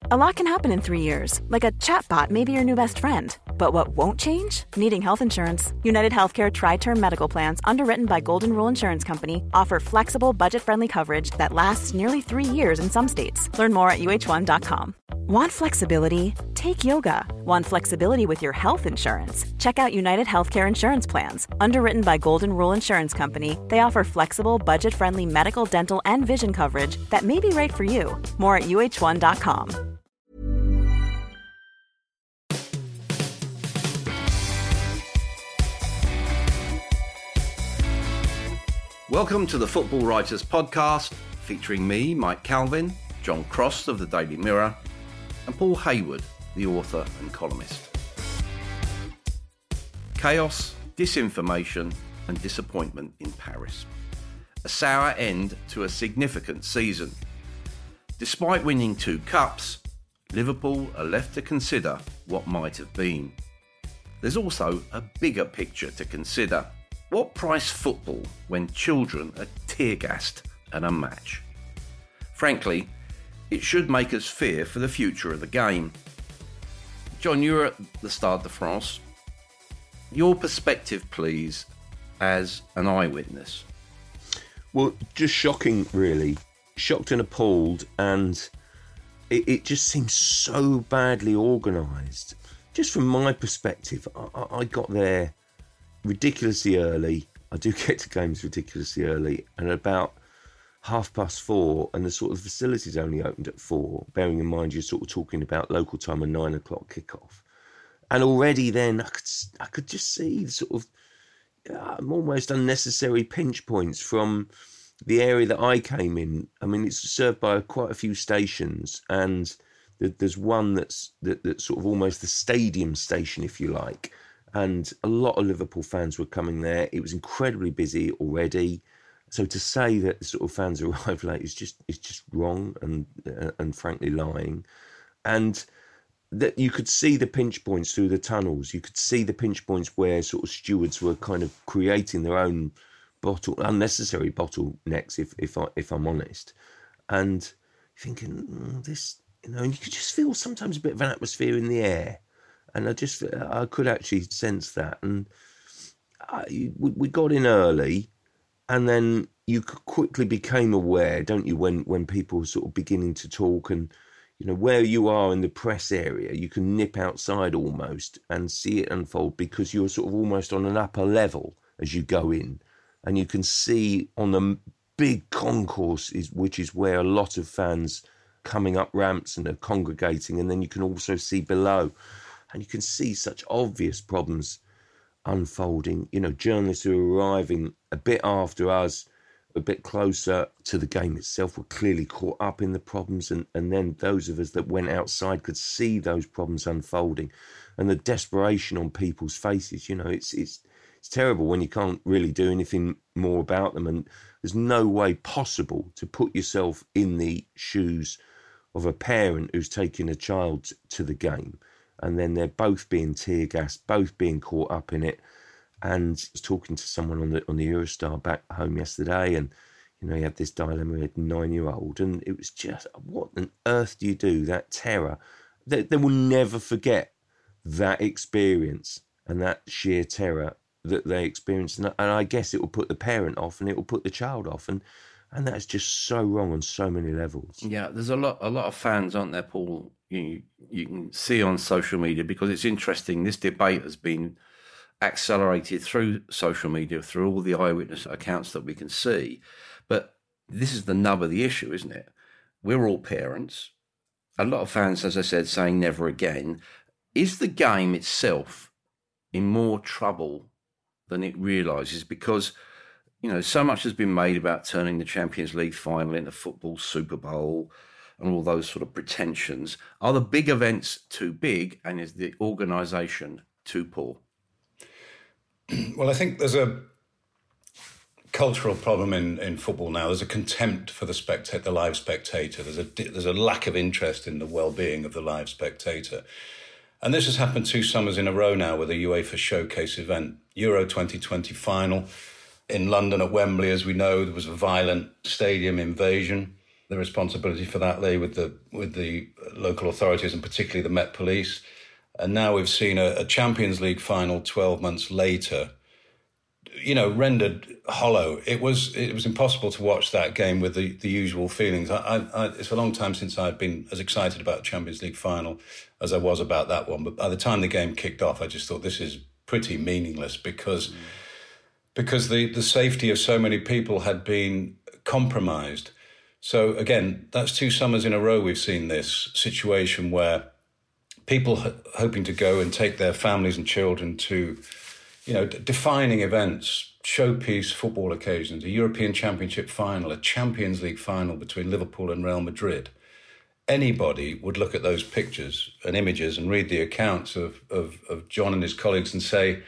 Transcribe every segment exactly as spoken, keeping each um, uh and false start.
A lot can happen in three years, like a chatbot may be your new best friend. But what won't change? Needing health insurance. United Healthcare Tri-Term Medical Plans, underwritten by Golden Rule Insurance Company, offer flexible, budget-friendly coverage that lasts nearly three years in some states. Learn more at U H one dot com. Want flexibility? Take yoga. Want flexibility with your health insurance? Check out United Healthcare Insurance Plans. Underwritten by Golden Rule Insurance Company, they offer flexible, budget-friendly medical, dental, and vision coverage that may be right for you. More at U H one dot com. Welcome to the Football Writers Podcast, featuring me, Mike Calvin, John Cross of the Daily Mirror, and Paul Hayward, the author and columnist. Chaos, disinformation, and disappointment in Paris. A sour end to a significant season. Despite winning two cups, Liverpool are left to consider what might have been. There's also a bigger picture to consider. What price football when children are tear-gassed at a match? Frankly, it should make us fear for the future of the game. John, you were at the Stade de France. Your perspective, please, as an eyewitness. Well, just shocking, really. Shocked and appalled, and it, it just seems so badly organised. Just from my perspective, I, I got there ridiculously early. I do get to games ridiculously early, and at about half past four, and the sort of facilities only opened at four, bearing in mind you're sort of talking about local time and nine o'clock kickoff. And already then I could I could just see the sort of um, almost unnecessary pinch points from the area that I came in. I mean, it's served by quite a few stations, and there's one that's that, that's sort of almost the stadium station, if you like. And a lot of Liverpool fans were coming there. It was incredibly busy already. So to say that sort of fans arrived late is just is just wrong and uh, and frankly lying. And that you could see the pinch points through the tunnels. You could see the pinch points where sort of stewards were kind of creating their own bottle unnecessary bottlenecks, if if I if I'm honest. And thinking mm, this, you know, and you could just feel sometimes a bit of an atmosphere in the air. And I just, I could actually sense that. And I, we got in early, and then you quickly became aware, don't you, when, when people were sort of beginning to talk, and, you know, where you are in the press area, you can nip outside almost and see it unfold, because you're sort of almost on an upper level as you go in. And you can see on the big concourse, is, which is where a lot of fans coming up ramps and are congregating, and then you can also see below. And you can see such obvious problems unfolding. You know, journalists who are arriving a bit after us, a bit closer to the game itself, were clearly caught up in the problems. And, and then those of us that went outside could see those problems unfolding. And the desperation on people's faces, you know, it's it's it's terrible when you can't really do anything more about them. And there's no way possible to put yourself in the shoes of a parent who's taking a child to the game. And then they're both being tear-gassed, both being caught up in it. And I was talking to someone on the on the Eurostar back home yesterday, and, you know, he had this dilemma with a nine-year-old, and it was just, what on earth do you do? That terror. They, they will never forget that experience and that sheer terror that they experienced. And I guess it will put the parent off, and it will put the child off. And and that's just so wrong on so many levels. Yeah, there's a lot a lot of fans, aren't there, Paul? You, you can see on social media, because it's interesting. This debate has been accelerated through social media, through all the eyewitness accounts that we can see. But this is the nub of the issue, isn't it? We're all parents. A lot of fans, as I said, saying never again. Is the game itself in more trouble than it realises? Because, you know, so much has been made about turning the Champions League final into football Super Bowl and all those sort of pretensions. Are the big events too big, and is the organisation too poor? Well, I think there's a cultural problem in, in football now. There's a contempt for the spectator, the live spectator. There's a there's a lack of interest in the well-being of the live spectator. And this has happened two summers in a row now with a UEFA Showcase event. Euro twenty twenty final in London at Wembley, as we know, there was a violent stadium invasion. the responsibility for that lay with the with the local authorities and particularly the Met Police. And now we've seen a, a Champions League final twelve months later, you know, rendered hollow. It was it was impossible to watch that game with the, the usual feelings. I, I, I, it's a long time since I've been as excited about the Champions League final as I was about that one. But by the time the game kicked off, I just thought this is pretty meaningless because, mm. because the, the safety of so many people had been compromised. So again, that's two summers in a row we've seen this situation where people h- hoping to go and take their families and children to, you know, d- defining events, showpiece football occasions, a European Championship final, a Champions League final between Liverpool and Real Madrid. Anybody would look at those pictures and images and read the accounts of, of, of John and his colleagues and say,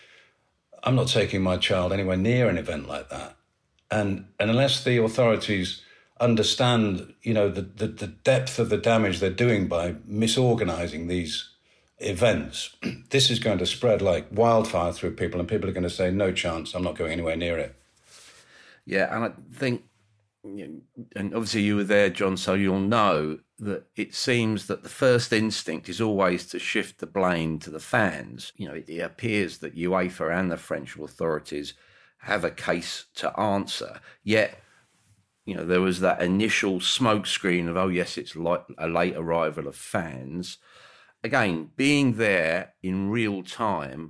I'm not taking my child anywhere near an event like that. And, and unless the authorities understand, you know, the, the, the depth of the damage they're doing by misorganising these events, this is going to spread like wildfire through people, and people are going to say, no chance, I'm not going anywhere near it. Yeah, and I think, and obviously you were there, John, so you'll know that it seems that the first instinct is always to shift the blame to the fans. You know, it, it appears that UEFA and the French authorities have a case to answer, yet you know, there was that initial smokescreen of, oh, yes, it's like a late arrival of fans. Again, being there in real time,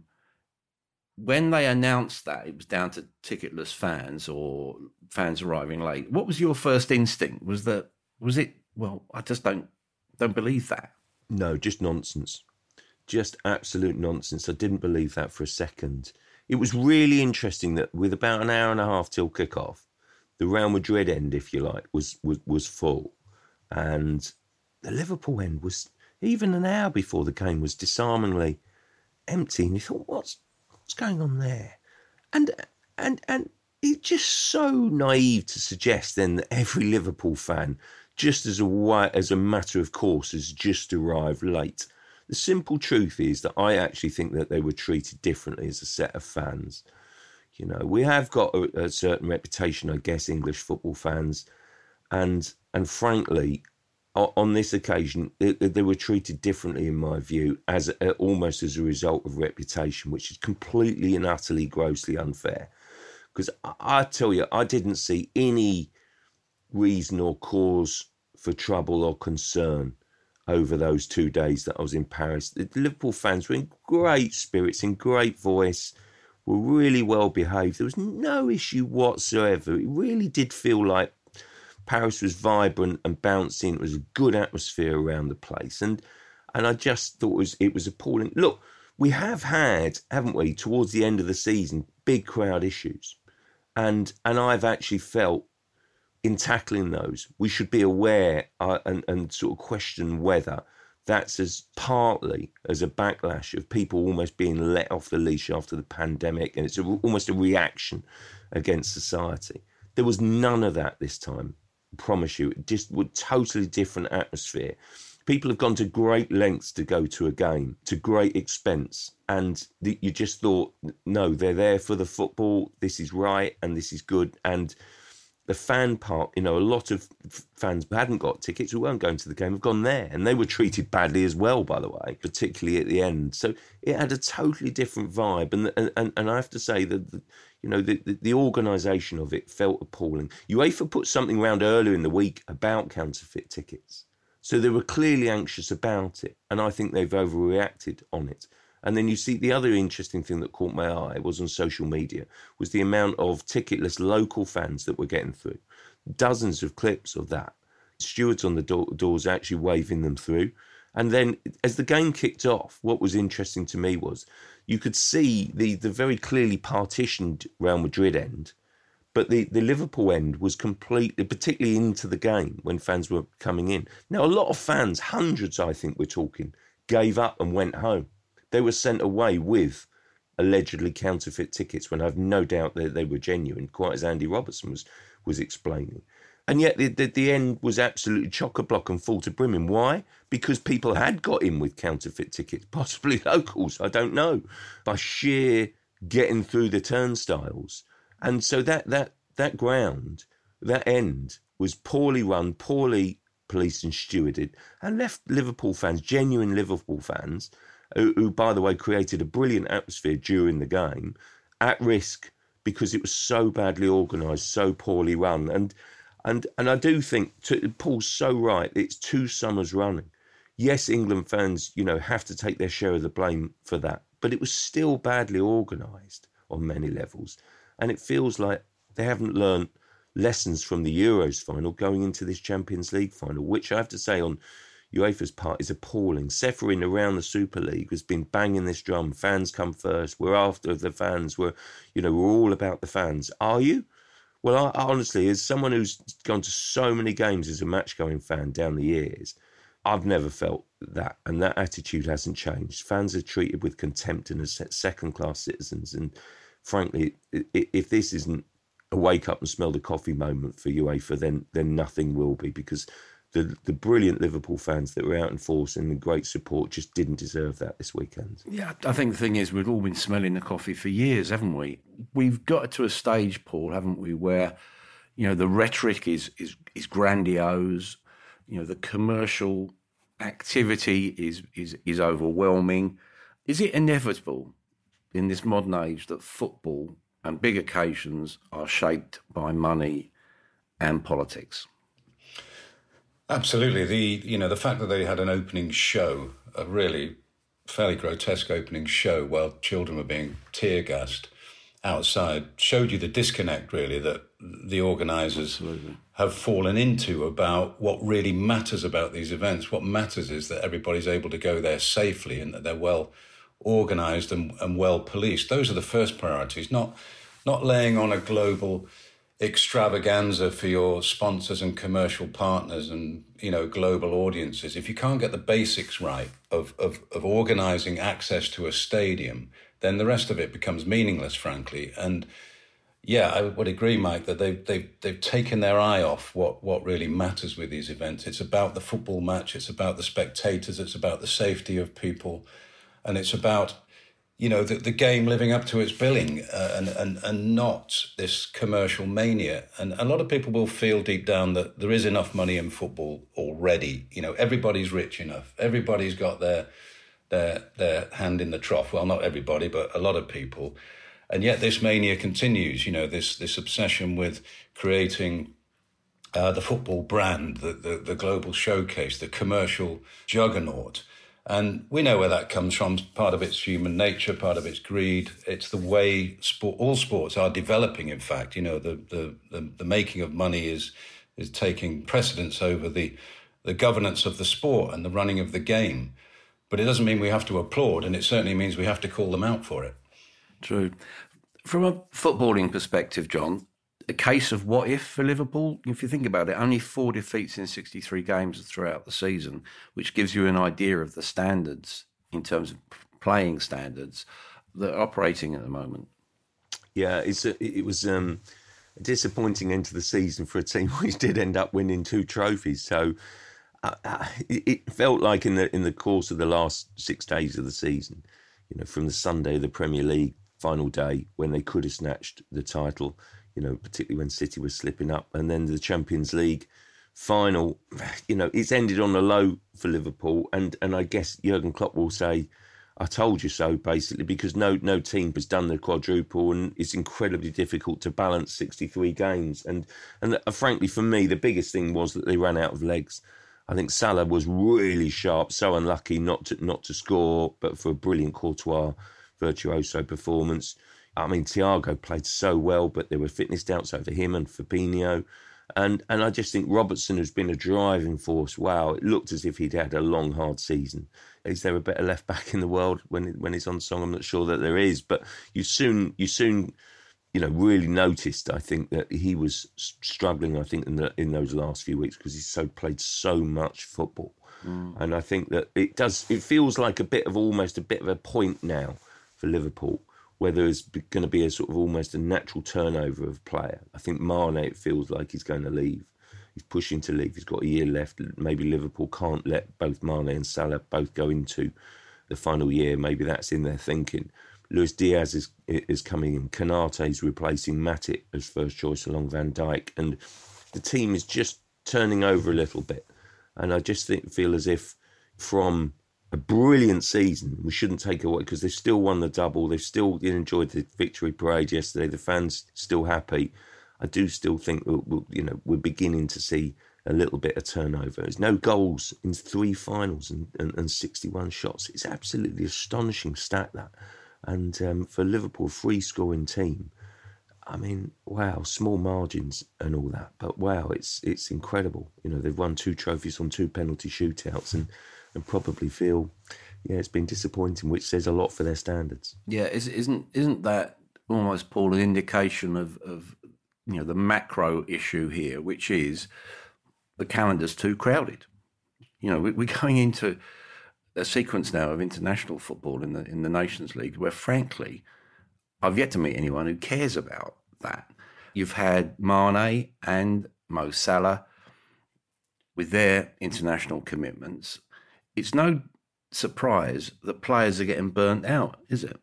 when they announced that it was down to ticketless fans or fans arriving late, what was your first instinct? Was that, was it, well, I just don't, don't believe that. No, just nonsense. Just absolute nonsense. I didn't believe that for a second. It was really interesting that with about an hour and a half till kickoff, the Real Madrid end, if you like, was, was was full. And the Liverpool end was, even an hour before the game, was disarmingly empty. And you thought, what's what's going on there? And and and it's just so naive to suggest then that every Liverpool fan, just as a, as a matter of course, has just arrived late. The simple truth is that I actually think that they were treated differently as a set of fans. You know, we have got a, a certain reputation, I guess, English football fans. And and frankly, on this occasion, it, they were treated differently, in my view, as a, almost as a result of reputation, which is completely and utterly grossly unfair. Because I, I tell you, I didn't see any reason or cause for trouble or concern over those two days that I was in Paris. The Liverpool fans were in great spirits, in great voice, were really well behaved. There was no issue whatsoever. It really did feel like Paris was vibrant and bouncing. It was a good atmosphere around the place. And and I just thought it was, it was appalling. Look, we have had, haven't we, towards the end of the season, big crowd issues. And and I've actually felt in tackling those, we should be aware uh, and, and sort of question whether that's as partly as a backlash of people almost being let off the leash after the pandemic, and it's a, almost a reaction against society. There was none of that this time, I promise you. It just was totally different atmosphere. People have gone to great lengths to go to a game, to great expense, and the, you just thought, no, they're there for the football, this is right, and this is good. And the fan part, you know, a lot of fans who hadn't got tickets, who weren't going to the game, have gone there. And they were treated badly as well, by the way, particularly at the end. So it had a totally different vibe. And and, and I have to say that, the, you know, the, the, the organisation of it felt appalling. UEFA put something around earlier in the week about counterfeit tickets. So they were clearly anxious about it. And I think they've overreacted on it. And then you see the other interesting thing that caught my eye was on social media, was the amount of ticketless local fans that were getting through. Dozens of clips of that. Stewards on the do- doors actually waving them through. And then as the game kicked off, what was interesting to me was you could see the, the very clearly partitioned Real Madrid end, but the, the Liverpool end was completely, particularly into the game when fans were coming in. Now, a lot of fans, hundreds I think we're talking, gave up and went home. They were sent away with allegedly counterfeit tickets when I've no doubt that they were genuine, quite as Andy Robertson was was explaining. And yet the, the, the end was absolutely chock-a-block and full to brimming. Why? Because people had got in with counterfeit tickets, possibly locals, I don't know, by sheer getting through the turnstiles. And so that that that ground, that end, was poorly run, poorly policed and stewarded, and left Liverpool fans, genuine Liverpool fans, who, who, by the way, created a brilliant atmosphere during the game, at risk because it was so badly organised, so poorly run. And and and I do think, to, Paul's so right, it's two summers running. Yes, England fans, you know, have to take their share of the blame for that, but it was still badly organised on many levels. And it feels like they haven't learned lessons from the Euros final going into this Champions League final, which I have to say on UEFA's part is appalling. Seferin around the Super League has been banging this drum. Fans come first. We're after the fans. We're, you know, we're all about the fans. Are you? Well, I, honestly, as someone who's gone to so many games as a match-going fan down the years, I've never felt that, and that attitude hasn't changed. Fans are treated with contempt and as second-class citizens, and frankly, if this isn't a wake-up and smell the coffee moment for UEFA, then then nothing will be, because the the brilliant Liverpool fans that were out in force and the great support just didn't deserve that this weekend. Yeah, I think the thing is, we've all been smelling the coffee for years, haven't we? We've got to a stage, Paul, haven't we, where, you know, the rhetoric is is is grandiose. You know, the commercial activity is is is overwhelming. Is it inevitable in this modern age that football and big occasions are shaped by money and politics? Absolutely. The you know the fact that they had an opening show, a really fairly grotesque opening show, while children were being tear gassed outside, showed you the disconnect really that the organisers Absolutely. have fallen into about what really matters about these events. What matters is that everybody's able to go there safely and that they're well organised and, and well policed. Those are the first priorities, not not laying on a global extravaganza for your sponsors and commercial partners and, you know, global audiences. If you can't get the basics right of, of, of organising access to a stadium, then the rest of it becomes meaningless, frankly. And yeah, I would agree, Mike, that they've, they've, they've taken their eye off what, what really matters with these events. It's about the football match, it's about the spectators, it's about the safety of people, and it's about, you know, the, the game living up to its billing uh, and, and, and not this commercial mania. And a lot of people will feel deep down that there is enough money in football already. You know, everybody's rich enough. Everybody's got their their their hand in the trough. Well, not everybody, but a lot of people. And yet this mania continues, you know, this this obsession with creating uh, the football brand, the, the, the global showcase, the commercial juggernaut. And we know where that comes from. Part of it's human nature, part of it's greed. It's the way sport, all sports are developing, in fact. You know, the the, the, the making of money is is taking precedence over the, the governance of the sport and the running of the game. But it doesn't mean we have to applaud, and it certainly means we have to call them out for it. True. From a footballing perspective, John, a case of what if for Liverpool? If you think about it, only four defeats in sixty-three games throughout the season, which gives you an idea of the standards in terms of playing standards that are operating at the moment. Yeah, it's a, it was um, a disappointing end to the season for a team which did end up winning two trophies. So uh, uh, it, it felt like in the in the course of the last six days of the season, you know, from the Sunday of the Premier League final day when they could have snatched the title, you know, particularly when City was slipping up, and then the Champions League final, you know, it's ended on a low for Liverpool, and and I guess Jurgen Klopp will say, I told you so, basically, because no no team has done the quadruple, and it's incredibly difficult to balance sixty-three games. And and uh, frankly, for me, the biggest thing was that they ran out of legs. I think Salah was really sharp, so unlucky not to not to score, but for a brilliant Courtois virtuoso performance. I mean, Thiago played so well, but there were fitness doubts over him and Fabinho. And and I just think Robertson has been a driving force. Wow, it looked as if he'd had a long, hard season. Is there a better left back in the world when when he's on song? I'm not sure that there is, but you soon you soon you know really noticed, I think, that he was struggling. I think in the in those last few weeks because he's so played so much football, mm. and I think that it does. It feels like a bit of almost a bit of a point now for Liverpool, where there's going to be a sort of almost a natural turnover of player. I think Mane, it feels like he's going to leave. He's pushing to leave. He's got a year left. Maybe Liverpool can't let both Mane and Salah both go into the final year. Maybe that's in their thinking. Luis Diaz is is coming in. Konate is replacing Matip as first choice along Van Dijk. And the team is just turning over a little bit. And I just think, feel as if from a brilliant season, we shouldn't take away, because they've still won the double, they've still enjoyed the victory parade yesterday, the fans still happy. I do still think we'll, we'll, you know, we're beginning to see a little bit of turnover. There's no goals in three finals and, and, and sixty-one shots. It's absolutely astonishing stat, that. And um, for Liverpool, free scoring team, I mean, wow, small margins and all that, but wow, it's it's incredible. You know, they've won two trophies on two penalty shootouts, and, and probably feel, yeah, it's been disappointing, which says a lot for their standards. Yeah, isn't isn't that almost, Paul, an indication of, of you know, the macro issue here, which is the calendar's too crowded. You know, we're going into a sequence now of international football in the in the Nations League where, frankly, I've yet to meet anyone who cares about that. You've had Mane and Mo Salah with their international commitments. It's no surprise that players are getting burnt out, is it?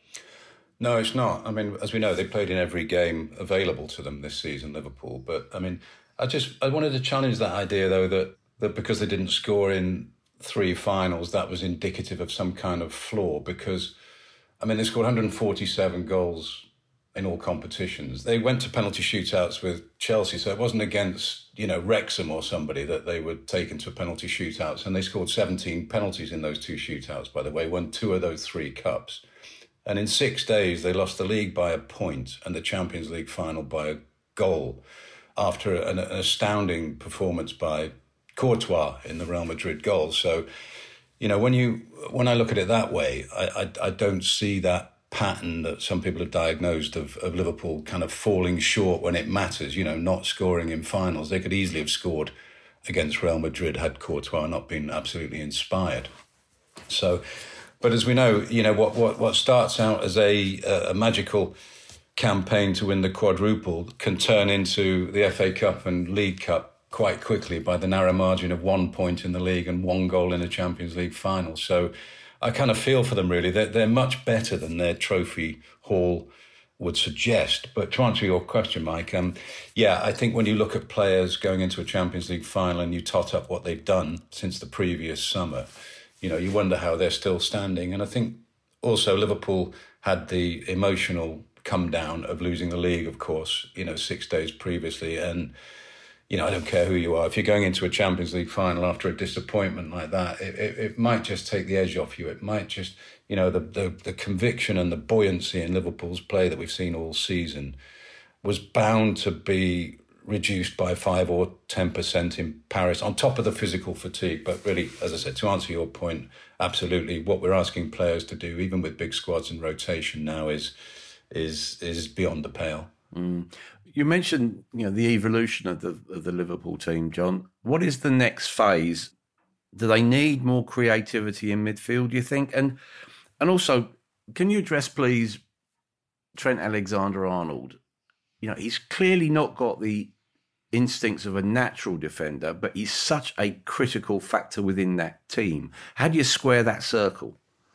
No, it's not. I mean, as we know, they played in every game available to them this season, Liverpool. But, I mean, I just I wanted to challenge that idea, though, that, that because they didn't score in three finals, that was indicative of some kind of flaw. Because, I mean, they scored one hundred forty-seven goals in all competitions. They went to penalty shootouts with Chelsea, so it wasn't against, you know, Wrexham or somebody that they were taken to penalty shootouts. And they scored seventeen penalties in those two shootouts, by the way, won two of those three cups. And in six days, they lost the league by a point and the Champions League final by a goal after an, an astounding performance by Courtois in the Real Madrid goal. So, you know, when you when I look at it that way, I, I, I don't see that pattern that some people have diagnosed of, of Liverpool kind of falling short when it matters, you know, not scoring in finals. They could easily have scored against Real Madrid had Courtois not been absolutely inspired. So, but as we know, you know, what, what, what starts out as a, a magical campaign to win the quadruple can turn into the F A Cup and League Cup quite quickly by the narrow margin of one point in the league and one goal in a Champions League final. So I kind of feel for them, really. They're, they're much better than their trophy haul would suggest. But to answer your question, Mike, um, yeah, I think when you look at players going into a Champions League final and you tot up what they've done since the previous summer, you know, you wonder how they're still standing. And I think also Liverpool had the emotional come down of losing the league, of course, you know, six days previously. And, you know, I don't care who you are. If you're going into a Champions League final after a disappointment like that, it, it, it might just take the edge off you. It might just, you know, the, the, the conviction and the buoyancy in Liverpool's play that we've seen all season was bound to be reduced by five or ten percent in Paris, on top of the physical fatigue. But really, as I said, to answer your point, absolutely, what we're asking players to do, even with big squads and rotation now, is is is beyond the pale. Mm. You mentioned, you know, the evolution of the of the Liverpool team, John. What is the next phase? Do they need more creativity in midfield, do you think? And and also, can you address, please, Trent Alexander-Arnold? You know, he's clearly not got the instincts of a natural defender, but he's such a critical factor within that team. How do you square that circle?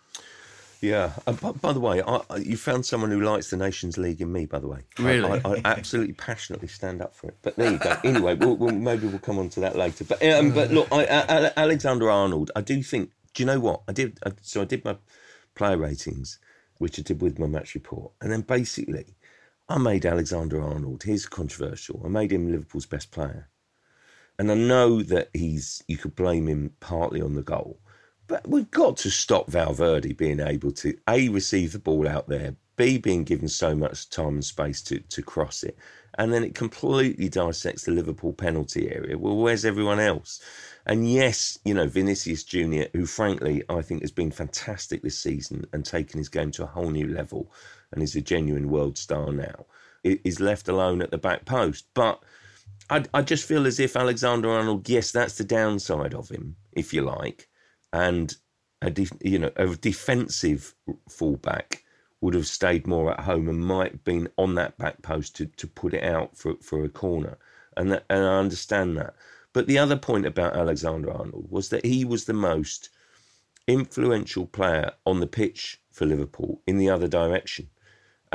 Yeah. And by, by the way, I, I, you found someone who likes the Nations League in me, by the way. Really? I, I, I absolutely passionately stand up for it. But there you go. Anyway, we'll, we'll, maybe we'll come on to that later. But um, but look, I, I, Alexander-Arnold, I do think, do you know what? I did. I, so I did my player ratings, which I did with my match report. And then basically, I made Alexander-Arnold, here's controversial, I made him Liverpool's best player. And I know that he's, you could blame him partly on the goal, but we've got to stop Valverde being able to, A, receive the ball out there, B, being given so much time and space to, to cross it, and then it completely dissects the Liverpool penalty area. Well, where's everyone else? And yes, you know, Vinicius Junior, who frankly I think has been fantastic this season and taken his game to a whole new level and is a genuine world star now, is left alone at the back post. But I, I just feel as if Alexander-Arnold, yes, that's the downside of him, if you like, and a def, you know a defensive fullback would have stayed more at home and might have been on that back post to, to put it out for for a corner, and that, and I understand that. But the other point about Alexander-Arnold was that he was the most influential player on the pitch for Liverpool in the other direction.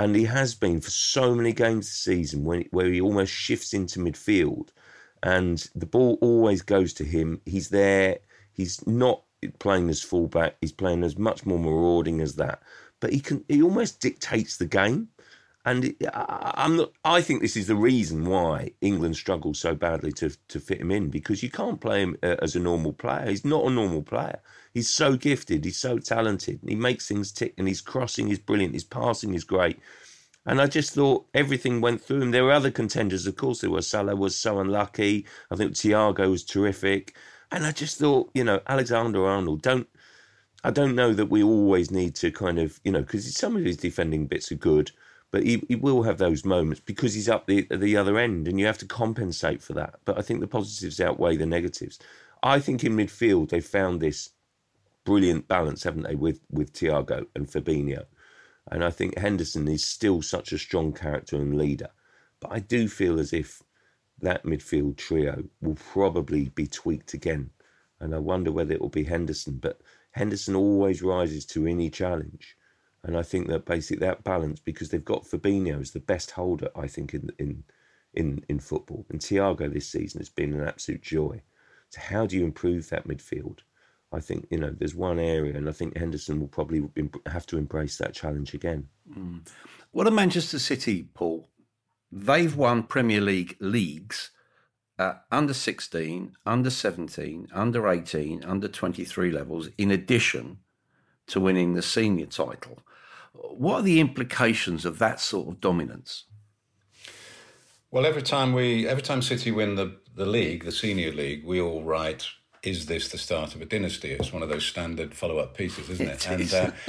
And he has been for so many games this season when, where he almost shifts into midfield and the ball always goes to him. He's there. He's not playing as fullback. He's playing as much more marauding as that. But he can. He almost dictates the game. And it, I, I'm not, I think this is the reason why England struggles so badly to to fit him in, because you can't play him uh, as a normal player. He's not a normal player. He's so gifted. He's so talented. He makes things tick, and his crossing is brilliant. His passing is great. And I just thought everything went through him. There were other contenders, of course. There was Salah was so unlucky. I think Thiago was terrific. And I just thought, you know, Alexander-Arnold, don't. I don't know that we always need to kind of, you know, because some of his defending bits are good. But he, he will have those moments because he's up the the other end, and you have to compensate for that. But I think the positives outweigh the negatives. I think in midfield they've found this brilliant balance, haven't they, with, with Thiago and Fabinho. And I think Henderson is still such a strong character and leader. But I do feel as if that midfield trio will probably be tweaked again. And I wonder whether it will be Henderson. But Henderson always rises to any challenge. And I think that basically that balance, because they've got Fabinho as the best holder, I think, in in in, in football. And Thiago this season has been an absolute joy. So how do you improve that midfield? I think, you know, there's one area, and I think Henderson will probably have to embrace that challenge again. Mm. What are Manchester City, Paul? They've won Premier League leagues at under sixteen, under seventeen, under eighteen, under twenty-three levels, in addition to winning the senior title. What are the implications of that sort of dominance? Well, every time we, every time City win the, the league, the senior league, we all write, "Is this the start of a dynasty?" It's one of those standard follow-up pieces, isn't it? it and is. uh,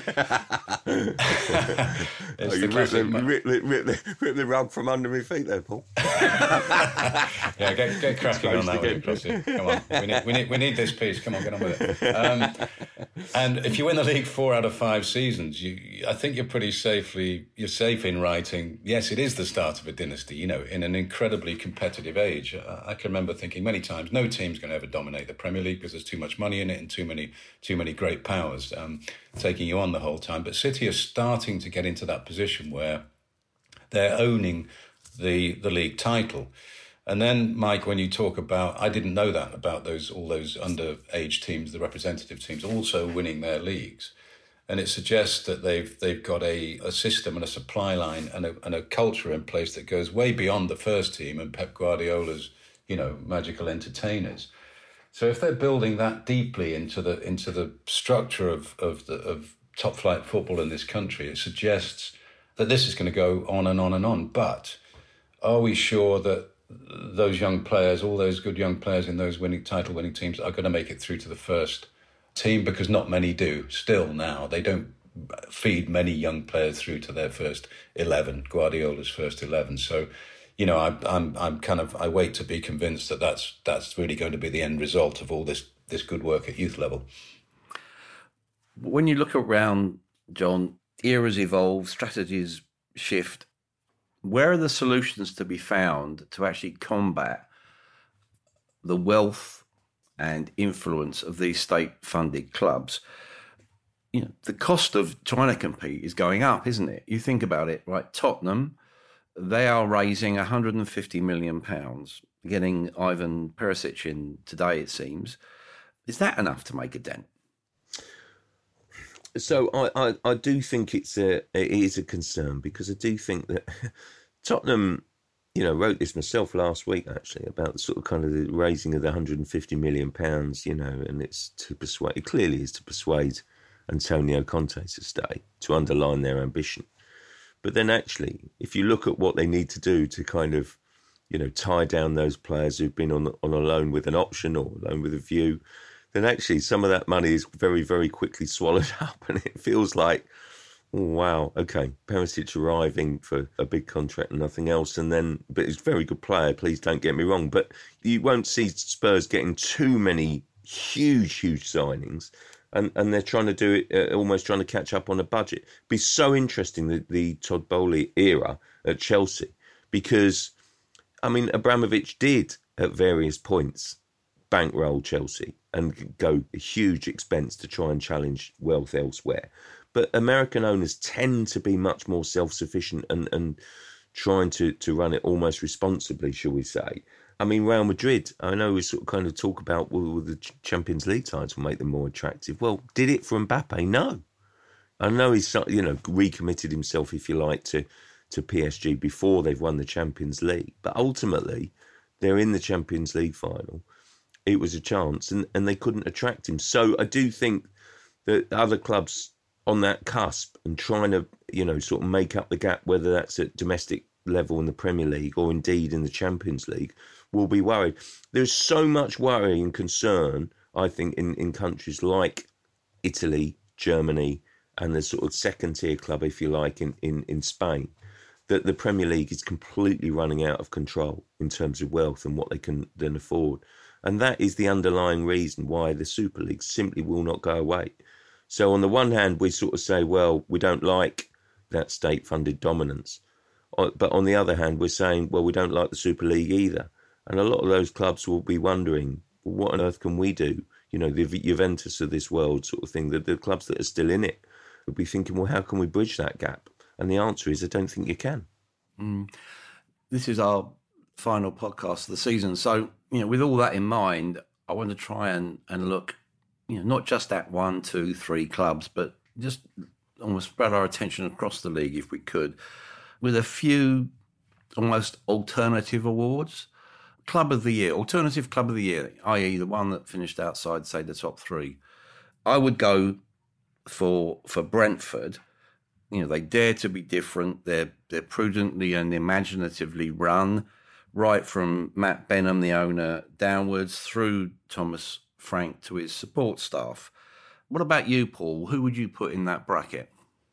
it's oh, the you rip the, classic. rip, the, rip, the, rip the rug from under my feet there, Paul. yeah, get, get cracking on that one, Crossy. Come on, we need, we need we need this piece. Come on, get on with it. Um, and if you win the league four out of five seasons, you, I think you're pretty safely you're safe in writing. Yes, it is the start of a dynasty. You know, in an incredibly competitive age. I, I can remember thinking many times, no team's going to ever dominate the Premier League because there's too much money in it and too many too many great powers um, taking you on the whole time. But City are starting to get into that position where they're owning the the league title. And then, Mike, when you talk about, I didn't know that about those all those underage teams, the representative teams, also winning their leagues. And it suggests that they've they've got a, a system and a supply line and a, and a culture in place that goes way beyond the first team and Pep Guardiola's, you know, magical entertainers. So if they're building that deeply into the into the structure of of the of top flight football in this country, it suggests that this is going to go on and on and on. But are we sure that those young players, all those good young players in those winning title winning teams, are going to make it through to the first team? Because not many do. Still now, they don't feed many young players through to their first eleven, Guardiola's first eleven. So, you know, I, I'm I'm kind of I wait to be convinced that that's that's really going to be the end result of all this this good work at youth level. When you look around, John, eras evolve, strategies shift. Where are the solutions to be found to actually combat the wealth and influence of these state-funded clubs? You know, the cost of trying to compete is going up, isn't it? You think about it, right? Tottenham, they are raising one hundred fifty million pounds, getting Ivan Perisic in today, it seems. Is that enough to make a dent? So I, I, I do think it's a it is a concern, because I do think that Tottenham, you know, wrote this myself last week actually about the sort of kind of the raising of the one hundred fifty million pounds, you know, and it's to persuade, it clearly is to persuade Antonio Conte to stay, to underline their ambition. But then actually, if you look at what they need to do to kind of, you know, tie down those players who've been on on a loan with an option or a loan with a view, then actually some of that money is very, very quickly swallowed up, and it feels like, oh, wow, okay, Perisic arriving for a big contract and nothing else, and then, but he's a very good player, please don't get me wrong, but you won't see Spurs getting too many huge, huge signings, and, and they're trying to do it, uh, almost trying to catch up on a budget. It'd be so interesting, the, the Todd Bowley era at Chelsea, because, I mean, Abramovich did, at various points, bankroll Chelsea. and go a huge expense to try and challenge wealth elsewhere. But American owners tend to be much more self-sufficient and, and trying to, to run it almost responsibly, shall we say. I mean, Real Madrid, I know we sort of kind of talk about, well, the Champions League title make them more attractive. Well, did it for Mbappe? No. I know he's, you know, recommitted himself, if you like, to, to P S G before they've won the Champions League. But ultimately, they're in the Champions League final. It was a chance, and, and they couldn't attract him. So I do think that other clubs on that cusp and trying to, you know, sort of make up the gap, whether that's at domestic level in the Premier League or indeed in the Champions League, will be worried. There's so much worry and concern, I think, in, in countries like Italy, Germany, and the sort of second-tier club, if you like, in, in, in Spain, that the Premier League is completely running out of control in terms of wealth and what they can then afford. And that is the underlying reason why the Super League simply will not go away. So on the one hand, we sort of say, well, we don't like that state-funded dominance. But on the other hand, we're saying, well, we don't like the Super League either. And a lot of those clubs will be wondering, well, what on earth can we do? You know, the Juventus of this world sort of thing, the, the clubs that are still in it will be thinking, well, how can we bridge that gap? And the answer is, I don't think you can. Mm. This is our final podcast of the season. So, you know, with all that in mind, I want to try and, and look, you know, not just at one, two, three clubs, but just almost spread our attention across the league if we could, with a few almost alternative awards. Club of the Year, alternative Club of the Year, that is the one that finished outside, say, the top three. I would go for for Brentford. You know, they dare to be different. They're they're prudently and imaginatively run, right from Matt Benham, the owner, downwards through Thomas Frank to his support staff. What about you, Paul? Who would you put in that bracket?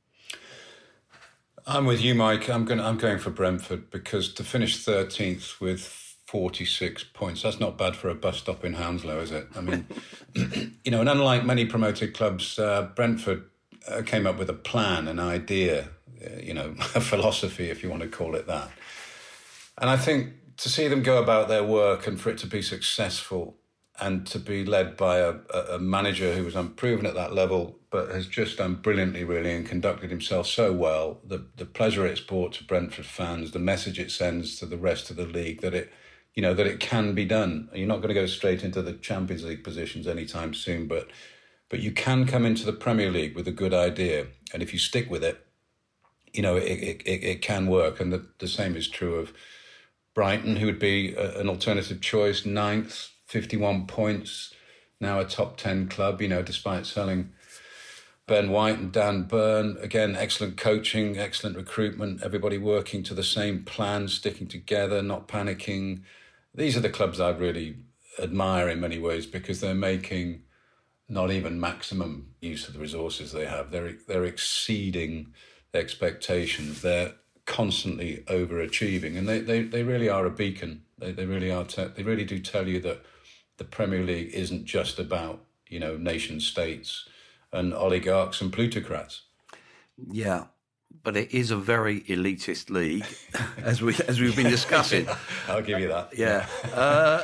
I'm with you, Mike. I'm going. I'm going for Brentford because to finish thirteenth with forty-six points, that's not bad for a bus stop in Hounslow, is it? I mean, you know, and unlike many promoted clubs, uh, Brentford uh, came up with a plan, an idea, uh, you know, a philosophy, if you want to call it that. And I think to see them go about their work and for it to be successful and to be led by a, a manager who was unproven at that level, but has just done brilliantly, really, and conducted himself so well, the, the pleasure it's brought to Brentford fans, the message it sends to the rest of the league that it, you know, that it can be done. You're not going to go straight into the Champions League positions anytime soon, but but you can come into the Premier League with a good idea. And if you stick with it, you know, it it, it, it can work. And the, the same is true of Brighton, who would be a, an alternative choice, ninth, fifty-one points, now a top ten club, you know, despite selling Ben White and Dan Burn. Again, excellent coaching, excellent recruitment, everybody working to the same plan, sticking together, not panicking. These are the clubs I really admire in many ways because they're making not even maximum use of the resources they have. They're they're exceeding expectations. They're constantly overachieving, and they, they, they really are a beacon. They they really are. Te- they really do tell you that the Premier League isn't just about, you know, nation states and oligarchs and plutocrats. Yeah, but it is a very elitist league, as we as we've been discussing. Yeah, I'll give you that. Yeah. uh,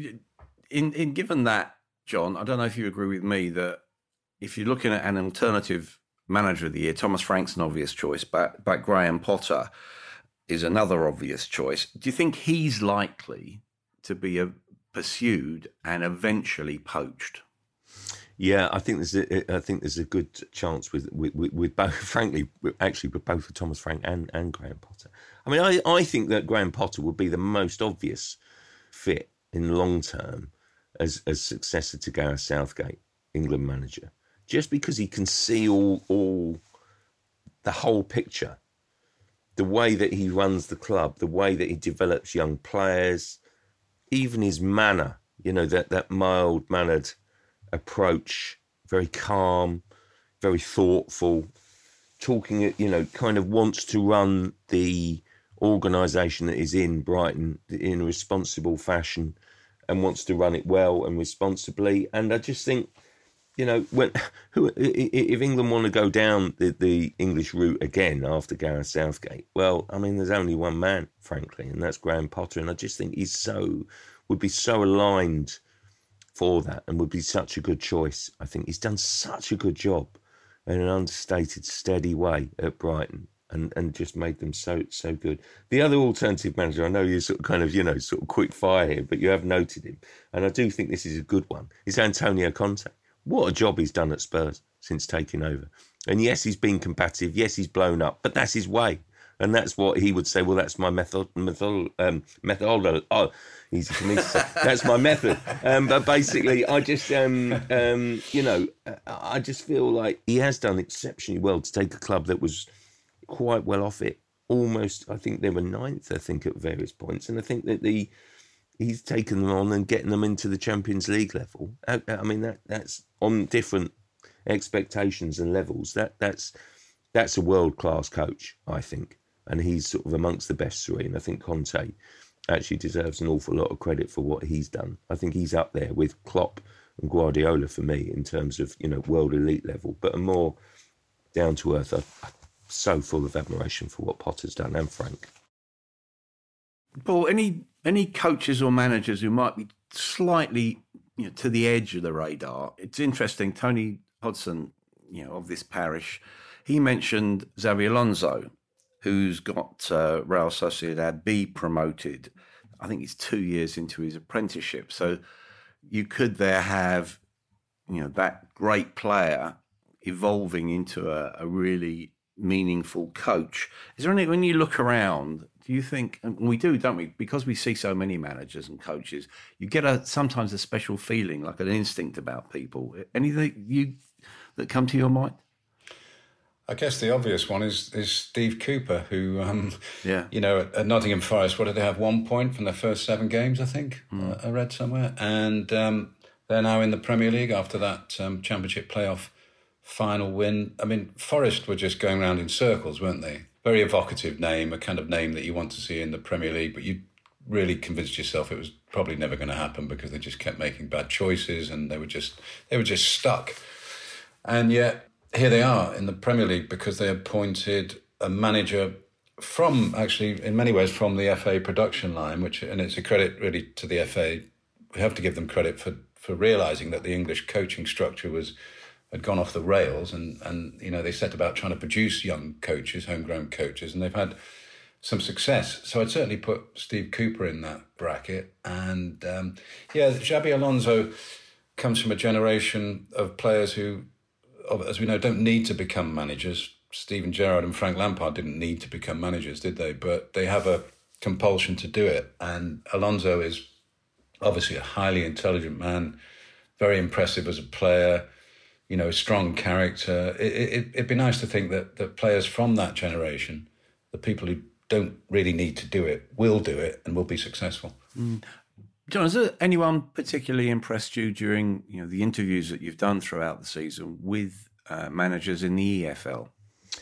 in in given that, John, I don't know if you agree with me that if you're looking at an alternative manager of the year, Thomas Frank's an obvious choice, but but Graham Potter is another obvious choice. Do you think he's likely to be a, pursued and eventually poached? Yeah, I think there's a, I think there's a good chance with with, with both, frankly, actually with both with Thomas Frank and, and Graham Potter. I mean, I, I think that Graham Potter would be the most obvious fit in the long term as as successor to Gareth Southgate, England manager, just because he can see all all the whole picture, the way that he runs the club, the way that he develops young players, even his manner, you know, that that mild mannered approach, very calm, very thoughtful, talking, you know, kind of wants to run the organisation that is in Brighton in a responsible fashion and wants to run it well and responsibly. And I just think, you know, when who if England want to go down the, the English route again after Gareth Southgate, well, I mean, there's only one man, frankly, and that's Graham Potter. And I just think he's so, would be so aligned for that and would be such a good choice. I think he's done such a good job in an understated, steady way at Brighton and, and just made them so, so good. The other alternative manager, I know you're sort of kind of, you know, sort of quick fire here, but you have noted him. And I do think this is a good one. It's Antonio Conte. What a job he's done at Spurs since taking over. And yes, he's been combative. Yes, he's blown up, but that's his way. And that's what he would say, well, that's my method, method, um, method, oh, easy for me to say. That's my method. Um, but basically, I just, um, um, you know, I just feel like he has done exceptionally well to take a club that was quite well off it. Almost, I think they were ninth, I think, at various points. And I think that the he's taken them on and getting them into the Champions League level. I, I mean, that that's on different expectations and levels. That that's that's a world-class coach, I think. And he's sort of amongst the best three. And I think Conte actually deserves an awful lot of credit for what he's done. I think he's up there with Klopp and Guardiola for me in terms of, you know, world elite level, but a more down-to-earth. I'm so full of admiration for what Potter's done, and Frank. Paul, any any coaches or managers who might be slightly, you know, to the edge of the radar? It's interesting. Tony Hodgson, you know, of this parish, he mentioned Xabi Alonso, who's got uh, Real Sociedad B promoted. I think he's two years into his apprenticeship. So you could there have, you know, that great player evolving into a, a really meaningful coach. Is there any, when you look around, do you think, and we do, don't we, because we see so many managers and coaches, you get a sometimes a special feeling, like an instinct about people. Anything you that come to your mind? I guess the obvious one is is Steve Cooper, who, um, yeah, you know, at, at Nottingham Forest, what did they have? One point from their first seven games, I think, mm. I, I read somewhere. And um, they're now in the Premier League after that um, Championship playoff final win. I mean, Forest were just going around in circles, weren't they? Very evocative name, a kind of name that you want to see in the Premier League, but you really convinced yourself it was probably never going to happen because they just kept making bad choices and they were just they were just stuck. And yet here they are in the Premier League because they appointed a manager from, actually, in many ways, from the F A production line, which, and it's a credit really to the F A. We have to give them credit for, for realising that the English coaching structure was had gone off the rails, and, and you know, they set about trying to produce young coaches, homegrown coaches, and they've had some success. So I'd certainly put Steve Cooper in that bracket. And, um, yeah, Xabi Alonso comes from a generation of players who, as we know, don't need to become managers. Steven Gerrard and Frank Lampard didn't need to become managers, did they? But they have a compulsion to do it. And Alonso is obviously a highly intelligent man, very impressive as a player, you know, a strong character. It, it, it'd be nice to think that, that players from that generation, the people who don't really need to do it, will do it and will be successful. Mm. John, has there anyone particularly impressed you during, you know, the interviews that you've done throughout the season with uh, managers in the E F L?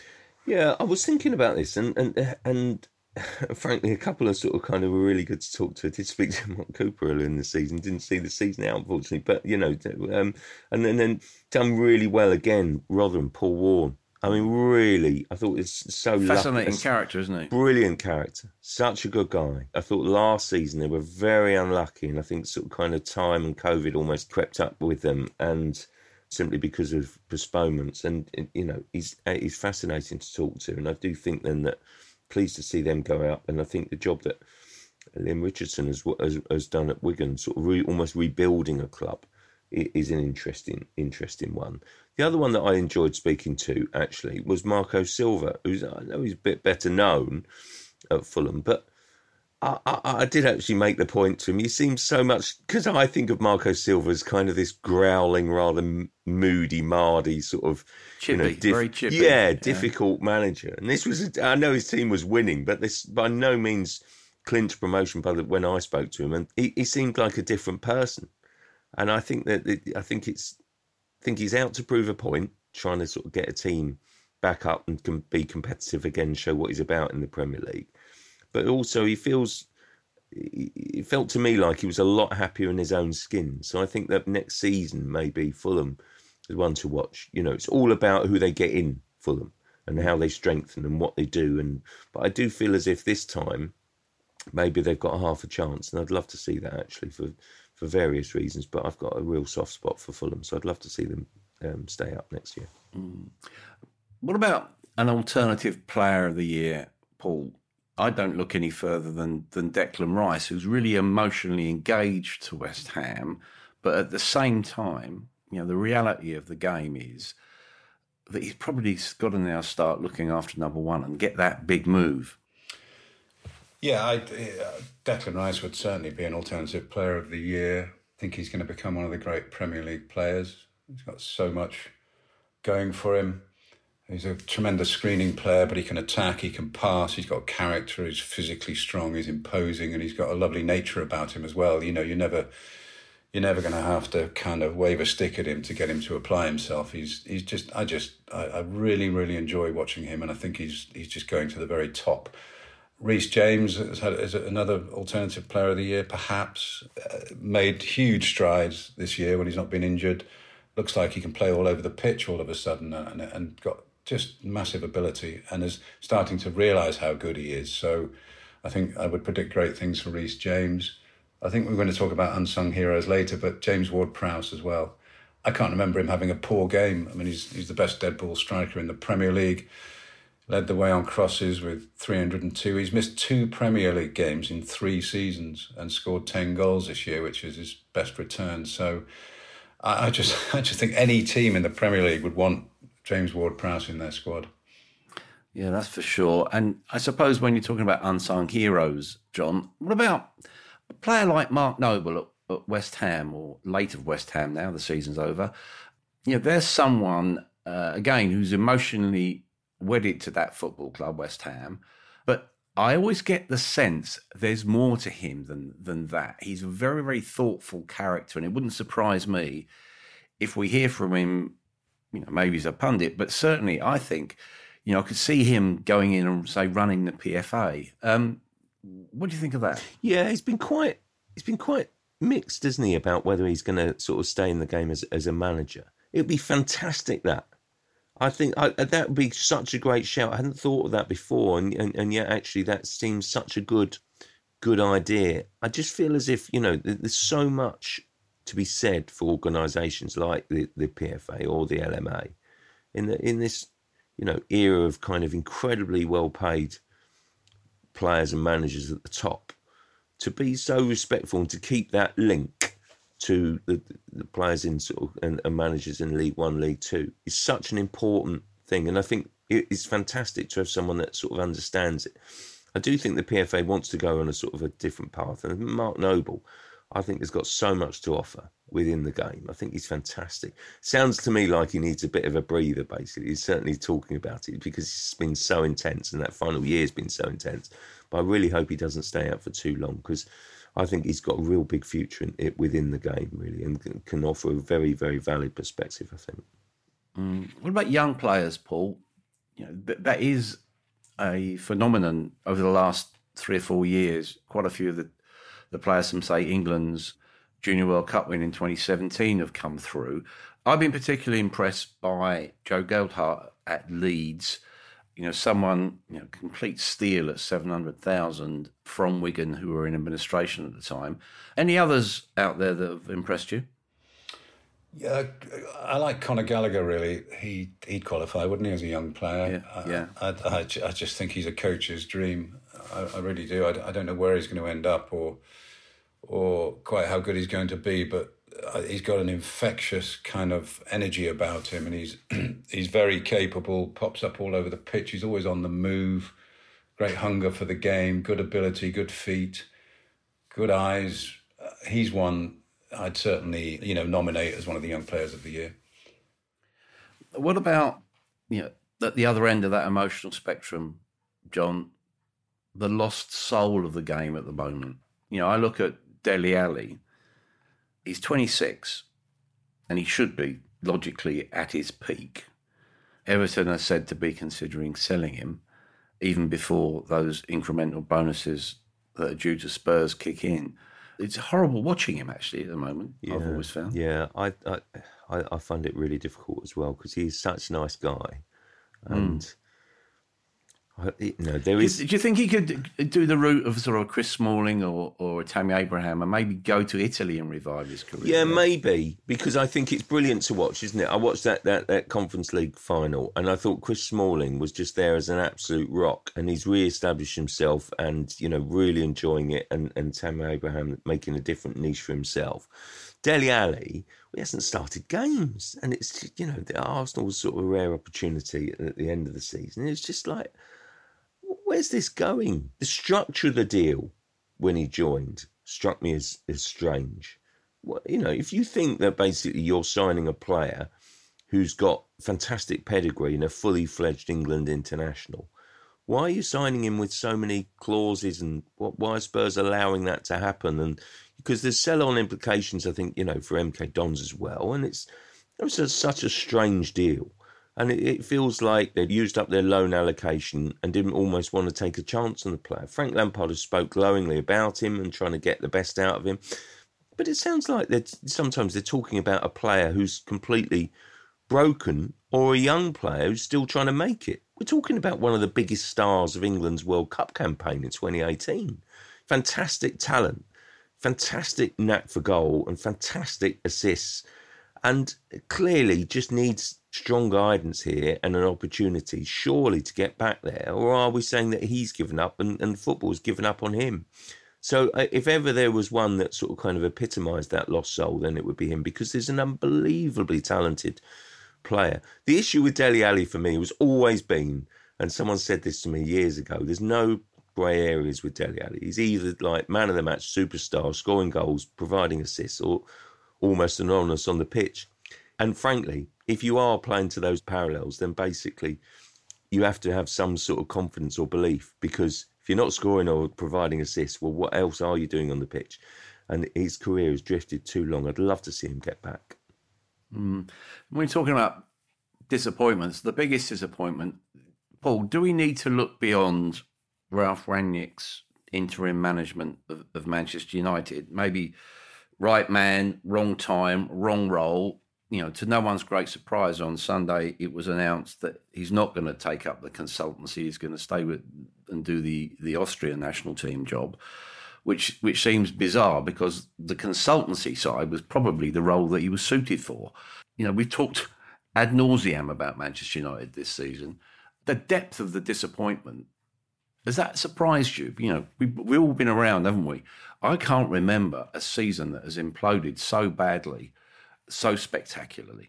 Yeah, I was thinking about this, and and and frankly, a couple of sort of kind of were really good to talk to. I did speak to Mark Cooper earlier in the season. Didn't see the season out, unfortunately, but you know, um, and then, then done really well again. Rotherham, Paul Warne. I mean, really, I thought it's so fascinating lucky. character, isn't he? Brilliant character, such a good guy. I thought last season they were very unlucky, and I think sort of kind of time and COVID almost crept up with them, and simply because of postponements. And you know, he's he's fascinating to talk to, and I do think then that pleased to see them go up. And I think the job that Liam Richardson has has, has done at Wigan, sort of re, almost rebuilding a club, is an interesting interesting one. The other one that I enjoyed speaking to, actually, was Marco Silva, who's, I know he's a bit better known at Fulham, but I, I, I did actually make the point to him. He seems so much, because I think of Marco Silva as kind of this growling, rather moody, mardy sort of... Chippy, you know, diff- very chippy. Yeah, yeah, difficult manager. And this was, a, I know his team was winning, but this by no means clinched promotion by the, when I spoke to him. And he, he seemed like a different person. And I think that it, I think it's I think he's out to prove a point, trying to sort of get a team back up and can be competitive again, show what he's about in the Premier League. But also he feels, it felt to me like he was a lot happier in his own skin. So I think that next season maybe Fulham is one to watch. You know, it's all about who they get in, Fulham, and how they strengthen and what they do. And but I do feel as if this time maybe they've got half a chance, and I'd love to see that actually for. for for various reasons, but I've got a real soft spot for Fulham, so I'd love to see them um, stay up next year. Mm. What about an alternative player of the year, Paul? I don't look any further than, than Declan Rice, who's really emotionally engaged to West Ham, but at the same time, you know, the reality of the game is that he's probably got to now start looking after number one and get that big move. Yeah, I, uh, Declan Rice would certainly be an alternative player of the year. I think he's going to become one of the great Premier League players. He's got so much going for him. He's a tremendous screening player, but he can attack, he can pass, he's got character, he's physically strong, he's imposing, and he's got a lovely nature about him as well. You know, you're never... You're never going to have to kind of wave a stick at him to get him to apply himself. He's he's just I just I, I really really enjoy watching him, and I think he's he's just going to the very top. Reece James has had is another alternative player of the year, perhaps uh, made huge strides this year when he's not been injured. Looks like he can play all over the pitch all of a sudden, and and got just massive ability, and is starting to realise how good he is. So I think I would predict great things for Reece James. I think we're going to talk about unsung heroes later, but James Ward-Prowse as well. I can't remember him having a poor game. I mean, he's he's the best dead ball striker in the Premier League. Led the way on crosses with three hundred and two. He's missed two Premier League games in three seasons and scored ten goals this year, which is his best return. So I, I just I just think any team in the Premier League would want James Ward-Prowse in their squad. Yeah, that's for sure. And I suppose when you're talking about unsung heroes, John, what about a player like Mark Noble at, at West Ham, or late of West Ham now, the season's over? You know, there's someone, uh, again, who's emotionally wedded to that football club, West Ham, but I always get the sense there's more to him than than that. He's a very, very thoughtful character, and it wouldn't surprise me if we hear from him, you know, maybe he's a pundit, but certainly I think, you know, I could see him going in and, say, running the P F A. Um, what do you think of that? Yeah, he's been quite he's been quite mixed, isn't he, about whether he's going to sort of stay in the game as as a manager. It'd be fantastic, that. I think I, that would be such a great shout. I hadn't thought of that before, and, and and yet actually that seems such a good good idea. I just feel as if, you know, there's so much to be said for organisations like the, the P F A or the L M A in the in this, you know, era of kind of incredibly well paid players and managers at the top, to be so respectful and to keep that link to the, the players in sort of and, and managers in League One, League Two is such an important thing. And I think it's fantastic to have someone that sort of understands it. I do think the P F A wants to go on a sort of a different path. And Mark Noble, I think, has got so much to offer within the game. I think he's fantastic. Sounds to me like he needs a bit of a breather, basically. He's certainly talking about it because it's been so intense, and that final year has been so intense. But I really hope he doesn't stay out for too long, because I think he's got a real big future in it within the game, really, and can offer a very, very valid perspective, I think. Mm. What about young players, Paul? You know, th- that is a phenomenon over the last three or four years. Quite a few of the, the players from, say, England's Junior World Cup win in twenty seventeen have come through. I've been particularly impressed by Joe Geldhart at Leeds. You know, someone, you know, complete steal at seven hundred thousand from Wigan, who were in administration at the time. Any others out there that have impressed you? Yeah, I like Conor Gallagher, really. He, he'd qualify, wouldn't he, as a young player? Yeah, yeah. I, I, I, I just think he's a coach's dream. I, I really do. I, I don't know where he's going to end up or or quite how good he's going to be, but he's got an infectious kind of energy about him, and he's he's very capable, pops up all over the pitch. He's always on the move, great hunger for the game, good ability, good feet, good eyes. Uh, he's one I'd certainly, you know, nominate as one of the young players of the year. What about, you know, at the other end of that emotional spectrum, John, the lost soul of the game at the moment? You know, I look at Dele Alli. He's twenty-six, and he should be, logically, at his peak. Everton are said to be considering selling him, even before those incremental bonuses that are due to Spurs kick in. It's horrible watching him, actually, at the moment, yeah, I've always found. Yeah, I, I I find it really difficult as well, because he's such a nice guy. And mm. You know, there is. Do you think he could do the route of sort of Chris Smalling or, or Tammy Abraham and maybe go to Italy and revive his career? Yeah, maybe, because I think it's brilliant to watch, isn't it? I watched that, that, that Conference League final and I thought Chris Smalling was just there as an absolute rock, and he's re-established himself and, you know, really enjoying it, and, and Tammy Abraham making a different niche for himself. Dele Alli, he hasn't started games, and it's, you know, the Arsenal was sort of a rare opportunity at the end of the season. It's just like, where's this going? The structure of the deal when he joined struck me as, as strange. Well, you know, if you think that basically you're signing a player who's got fantastic pedigree and a fully fledged England international, why are you signing him with so many clauses, and why are Spurs allowing that to happen? And because there's sell-on implications, I think, you know, for M K Dons as well. And it's, it was a, such a strange deal. And it, it feels like they'd used up their loan allocation and didn't almost want to take a chance on the player. Frank Lampard has spoke glowingly about him and trying to get the best out of him. But it sounds like that sometimes they're talking about a player who's completely broken, or a young player who's still trying to make it. We're talking about one of the biggest stars of England's World Cup campaign in twenty eighteen. Fantastic talent, fantastic knack for goal and fantastic assists. And clearly just needs strong guidance here and an opportunity, surely, to get back there. Or are we saying that he's given up and, and football's given up on him? So uh, if ever there was one that sort of kind of epitomised that lost soul, then it would be him, because there's an unbelievably talented player. The issue with Dele Alli for me was always been, and someone said this to me years ago, there's no grey areas with Dele Alli. He's either like man of the match, superstar, scoring goals, providing assists, or almost anonymous on the pitch. And frankly, if you are playing to those parallels, then basically you have to have some sort of confidence or belief, because if you're not scoring or providing assists, well, what else are you doing on the pitch? And his career has drifted too long. I'd love to see him get back. Mm. When we're talking about disappointments, the biggest disappointment, Paul, do we need to look beyond Ralph Rangnick's interim management of, of Manchester United? Maybe right man, wrong time, wrong role. You know, to no one's great surprise, on Sunday it was announced that he's not going to take up the consultancy. He's going to stay with and do the, the Austrian national team job, which which seems bizarre, because the consultancy side was probably the role that he was suited for. You know, we've talked ad nauseam about Manchester United this season. The depth of the disappointment, has that surprised you? You know, we, we've all been around, haven't we? I can't remember a season that has imploded so badly, so spectacularly.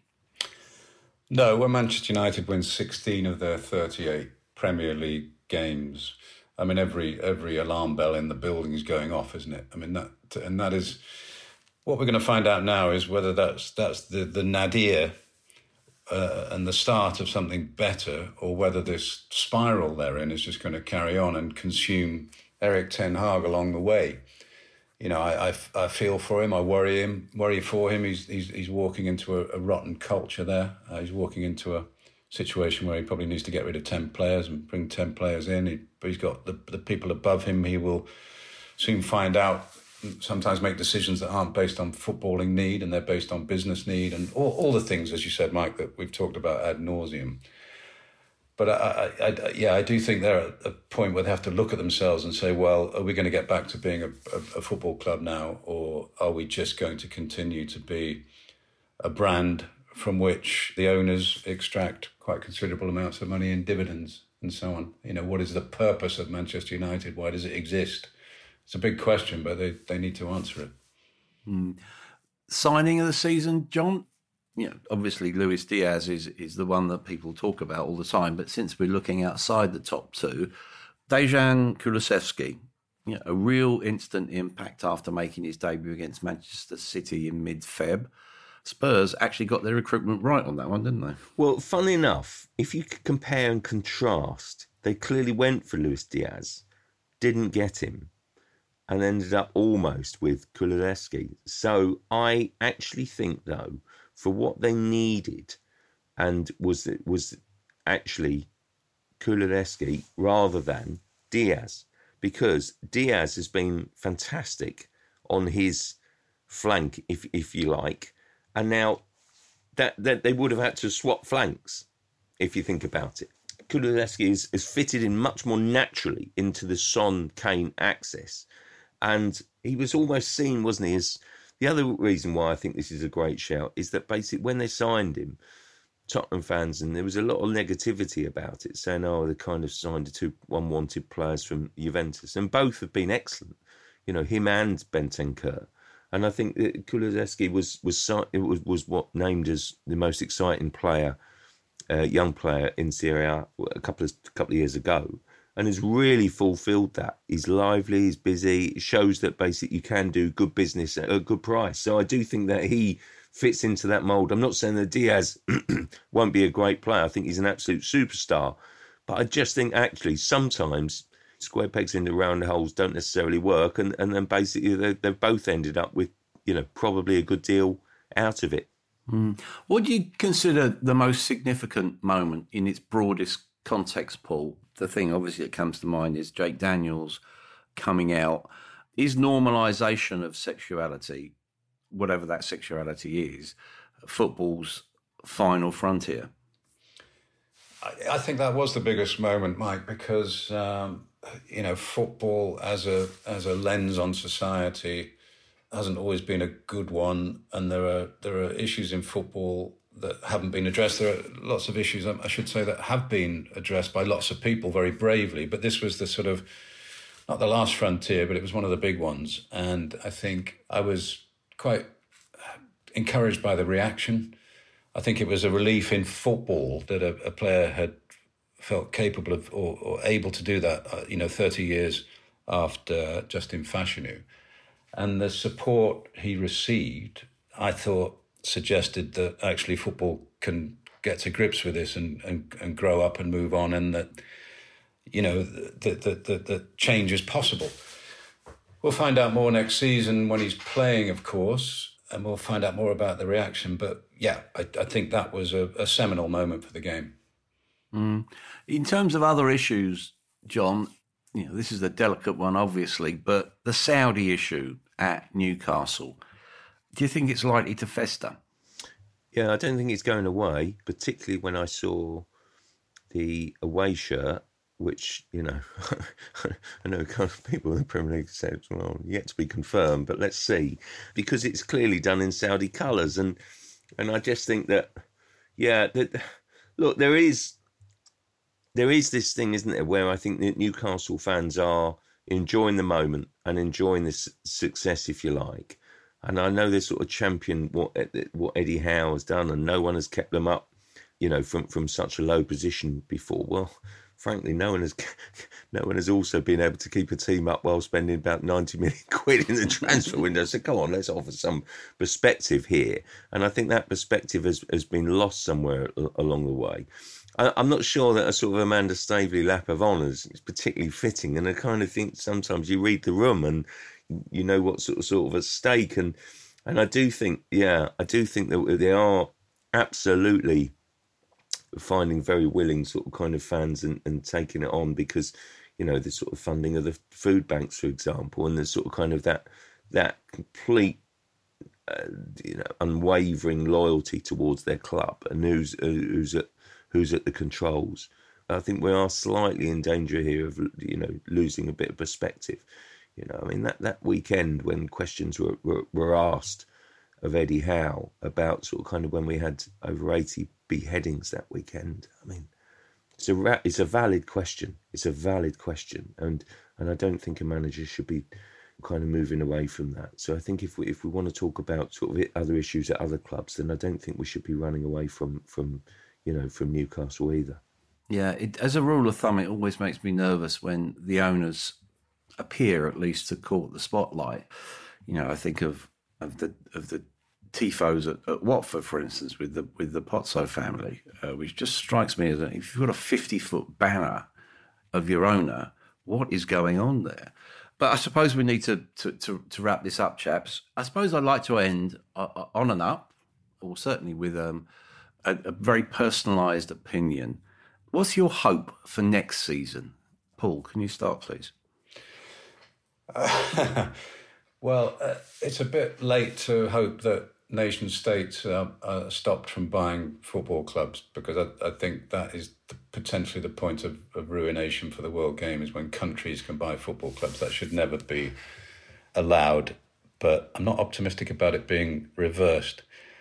No, when Manchester United wins sixteen of their thirty-eight Premier League games, I mean, every every alarm bell in the building is going off, isn't it? I mean, that and that is what we're going to find out now, is whether that's that's the the nadir uh, and the start of something better, or whether this spiral they're in is just going to carry on and consume Erik ten Hag along the way. You know, I, I, I feel for him. I worry him, worry for him. He's he's, he's walking into a, a rotten culture there. Uh, he's walking into a situation where he probably needs to get rid of ten players and bring ten players in. He, but he's got the, the people above him. He will soon find out, sometimes make decisions that aren't based on footballing need, and they're based on business need, and all, all the things, as you said, Mike, that we've talked about ad nauseum. But I, I, I, yeah, I do think they're at a point where they have to look at themselves and say, well, are we going to get back to being a, a, a football club now, or are we just going to continue to be a brand from which the owners extract quite considerable amounts of money in dividends and so on? You know, what is the purpose of Manchester United? Why does it exist? It's a big question, but they, they need to answer it. Mm. Signing of the season, John? You know, obviously Luis Diaz is, is the one that people talk about all the time, but since we're looking outside the top two, Dejan Kulusevski, you know, a real instant impact after making his debut against Manchester City in mid-Feb. Spurs actually got their recruitment right on that one, didn't they? Well, funnily enough, if you could compare and contrast, they clearly went for Luis Diaz, didn't get him, and ended up almost with Kulusevski. So I actually think, though, for what they needed, and was was actually Kulusevski rather than Diaz, because Diaz has been fantastic on his flank, if if you like, and now that that they would have had to swap flanks, if you think about it. Kulusevski is, is fitted in much more naturally into the Son-Kane axis. And he was almost seen, wasn't he, as... The other reason why I think this is a great shout is that basically when they signed him, Tottenham fans, and there was a lot of negativity about it, saying, oh, they kind of signed two unwanted players from Juventus. And both have been excellent, you know, him and Bentancur. And I think that Kulusevski was, was, was, was what named as the most exciting player, uh, young player in Serie A a couple of, a couple of years ago. And has really fulfilled that. He's lively, he's busy. It shows that basically you can do good business at a good price. So I do think that he fits into that mould. I'm not saying that Diaz won't be a great player. I think he's an absolute superstar. But I just think actually sometimes square pegs into round holes don't necessarily work. And, and then basically they, they've both ended up with, you know, probably a good deal out of it. Mm. What do you consider the most significant moment in its broadest context, Paul? The thing obviously that comes to mind is Jake Daniels coming out. Is normalisation of sexuality, whatever that sexuality is, football's final frontier? I, I think that was the biggest moment, Mike, because um, you know, football as a as a lens on society hasn't always been a good one, and there are there are issues in football that haven't been addressed. There are lots of issues, I should say, that have been addressed by lots of people very bravely. But this was the sort of, not the last frontier, but it was one of the big ones. And I think I was quite encouraged by the reaction. I think it was a relief in football that a, a player had felt capable of or, or able to do that, uh, you know, thirty years after Justin Fashanu. And the support he received, I thought, suggested that actually football can get to grips with this and, and, and grow up and move on, and that, you know, that the, the, the change is possible. We'll find out more next season when he's playing, of course, and we'll find out more about the reaction. But yeah, I, I think that was a, a seminal moment for the game. Mm. In terms of other issues, John, you know, this is a delicate one, obviously, but the Saudi issue at Newcastle, do you think it's likely to fester? Yeah, I don't think it's going away, particularly when I saw the away shirt, which, you know, I know kind of people in the Premier League said, well, yet to be confirmed, but let's see, because it's clearly done in Saudi colours. And and I just think that, yeah, that, look, there is, there is this thing, isn't there, where I think that Newcastle fans are enjoying the moment and enjoying this success, if you like. And I know they sort of champion what what Eddie Howe has done, and no one has kept them up, you know, from, from such a low position before. Well, frankly, no one has no one has also been able to keep a team up while spending about ninety million quid in the transfer window. So come on, let's offer some perspective here. And I think that perspective has, has been lost somewhere along the way. I, I'm not sure that a sort of Amanda Staveley lap of honours is particularly fitting. And I kind of think sometimes you read the room and you know what's sort of, sort of at stake. And and I do think, yeah, I do think that they are absolutely finding very willing sort of kind of fans and, and taking it on, because, you know, the sort of funding of the food banks, for example, and the sort of kind of that that complete, uh, you know, unwavering loyalty towards their club and who's uh, who's at who's at the controls. I think we are slightly in danger here of, you know, losing a bit of perspective. You know, I mean, that, that weekend when questions were, were, were asked of Eddie Howe about sort of kind of when we had over eighty beheadings that weekend, I mean, it's a, it's a valid question. It's a valid question. And, and I don't think a manager should be kind of moving away from that. So I think if we, if we want to talk about sort of other issues at other clubs, then I don't think we should be running away from, from you know, from Newcastle either. Yeah, it, as a rule of thumb, it always makes me nervous when the owners appear at least to court the spotlight. You know, I think of of the of the tifos at, at Watford, for instance, with the with the Pozzo family, uh, which just strikes me as a, if you've got a fifty foot banner of your owner, what is going on there? But I suppose we need to to to, to wrap this up, chaps. I suppose I'd like to end uh, on and up, or certainly with um, a, a very personalised opinion. What's your hope for next season, Paul? Can you start, please? Uh, well, uh, it's a bit late to hope that nation states are, are stopped from buying football clubs, because I, I think that is the, potentially the point of, of ruination for the World Game, is when countries can buy football clubs. That should never be allowed, but I'm not optimistic about it being reversed.